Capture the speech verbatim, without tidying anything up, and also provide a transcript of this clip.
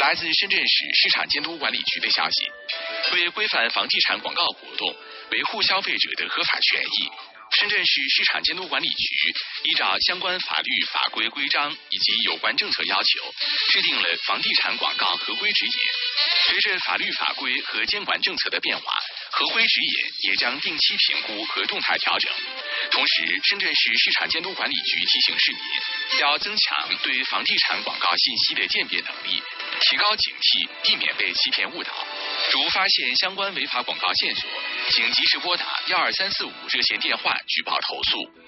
来自深圳市市场监督管理局的消息，为规范房地产广告活动，维护消费者的合法权益，深圳市市场监督管理局依照相关法律法规规章以及有关政策要求，制定了房地产广告合规指引。随着法律法规和监管政策的变化，合规指引也将定期评估和动态调整。同时，深圳市市场监督管理局提醒市民，要增强对房地产广告信息的鉴别能力，提高警惕，避免被欺骗误导。如发现相关违法广告线索，请及时拨打幺二三四五热线电话举报投诉。